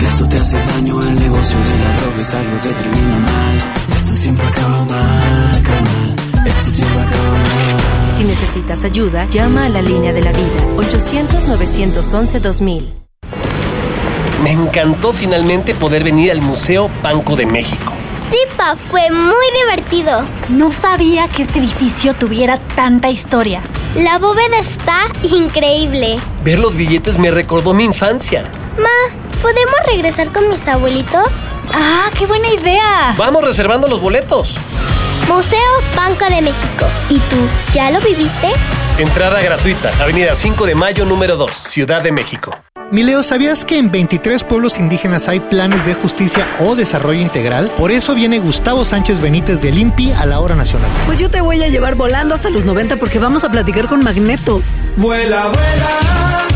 que esto te hace daño. El negocio de la droga es algo que termina mal. Esto siempre acaba mal, carnal. Esto siempre acaba mal. Si necesitas ayuda, llama a la línea de la vida. 800-911-2000. Me encantó finalmente poder venir al Museo Banco de México. Sí, pa, fue muy divertido. No sabía que este edificio tuviera tanta historia. La bóveda está increíble. Ver los billetes me recordó mi infancia. Ma, ¿podemos regresar con mis abuelitos? ¡Ah, qué buena idea! Vamos reservando los boletos. Museo Banco de México. ¿Y tú, ya lo viviste? Entrada gratuita, Avenida 5 de Mayo, número 2, Ciudad de México. Mileo, ¿sabías que en 23 pueblos indígenas hay planes de justicia o desarrollo integral? Por eso viene Gustavo Sánchez Benítez del INPI a la hora nacional. Pues yo te voy a llevar volando hasta los 90 porque vamos a platicar con Magneto. Vuela, vuela.